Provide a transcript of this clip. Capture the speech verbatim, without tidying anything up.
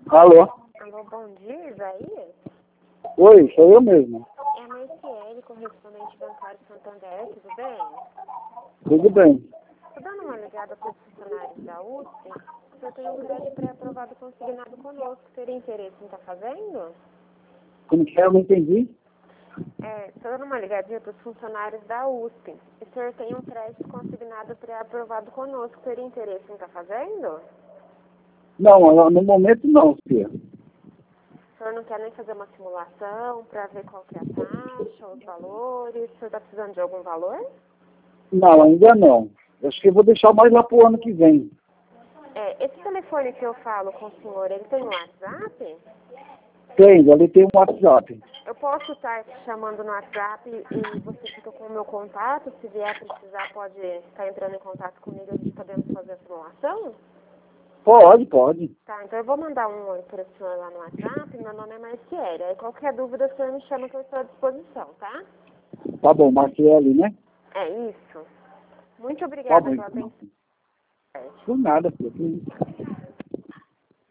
Alô? Alô, bom dia, Isaías? Oi, sou eu mesmo. É a Marciele, correspondente bancário Santander, tudo bem? Tudo bem. Estou dando uma ligada para os funcionários da U S P. O senhor tem um crédito pré-aprovado consignado conosco. Teria interesse em estar fazendo? Como que é? Eu não entendi. É, estou dando uma ligadinha para os funcionários da U S P. O senhor tem um crédito consignado pré-aprovado conosco. Teria interesse em estar fazendo? Não, no momento não, filha. O senhor não quer nem fazer uma simulação para ver qual que é a taxa, os valores? O senhor está precisando de algum valor? Não, ainda não. Acho que eu vou deixar mais lá pro ano que vem. É, esse telefone que eu falo com o senhor, ele tem um WhatsApp? Tem, ali tem um WhatsApp. Eu posso estar te chamando no WhatsApp e você fica com o meu contato? Se vier precisar, pode estar entrando em contato comigo e a gente podemos fazer a simulação? Pode, pode. Tá, então eu vou mandar um oi para o senhor lá no WhatsApp. Meu nome é Marciele. Aí qualquer dúvida, o senhor me chama que eu estou à disposição, tá? Tá bom, Marciele, né? É isso. Muito Tá obrigada bom. pela atenção. Por nada, filha.